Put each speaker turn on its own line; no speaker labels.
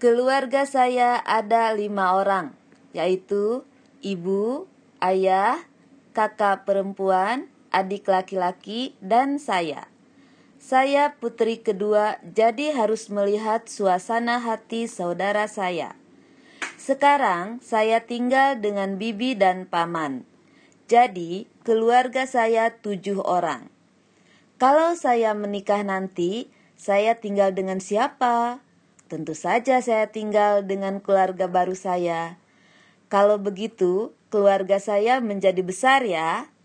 Keluarga saya ada 5 orang, yaitu ibu, ayah, kakak perempuan, adik laki-laki, dan saya. Saya putri kedua, jadi harus melihat suasana hati saudara saya. Sekarang saya tinggal dengan bibi dan paman. Jadi keluarga saya 7 orang. Kalau saya menikah nanti, saya tinggal dengan siapa? Tentu saja saya tinggal dengan keluarga baru saya. Kalau begitu, keluarga saya menjadi besar ya.